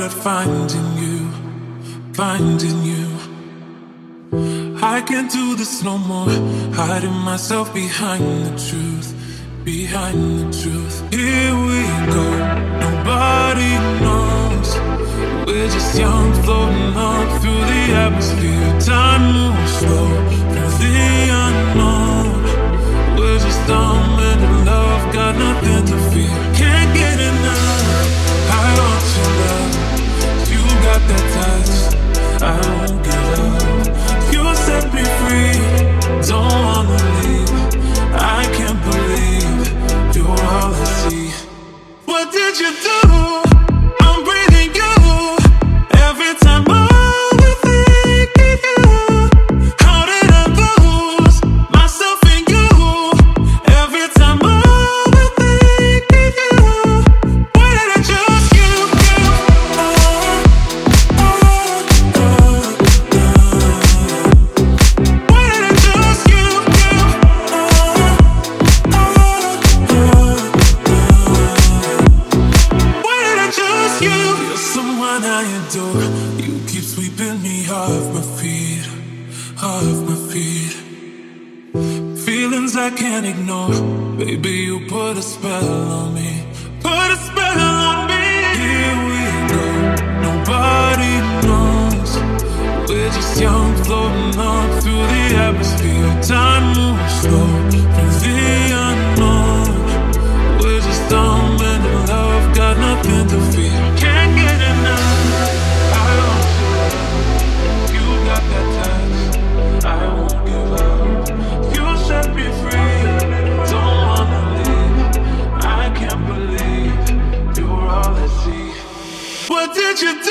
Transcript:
good at finding you. I can't do this no more, hiding myself behind the truth. Here we go, nobody knows. We're just young, floating up through the atmosphere. Time moves slow through the unknown. We're just dumb and in love, got nothing to fear. Can't get enough, I want your love. You got that touch, I won't give up. You set me free, don't wanna leave. I can't believe you're all I see. What did you do? I'm breathing you every time I'm thinking you. How did I lose myself in you every time I'm thinking you? Why did I choose you? Why did I choose you? Why did I choose you? You're someone I adore. You keep sweeping me off my feet. Feelings I can't ignore. Baby, you put a spell on me. Here we go, nobody knows. We're just young, floating up through the atmosphere. Time moves slow through the unknown. We're just dumb and in love, got nothing to fear. Can't get enough, I want you. You got that touch, I won't give up. You set me free, don't wanna leave. I can't believe you're all I see. What did you do?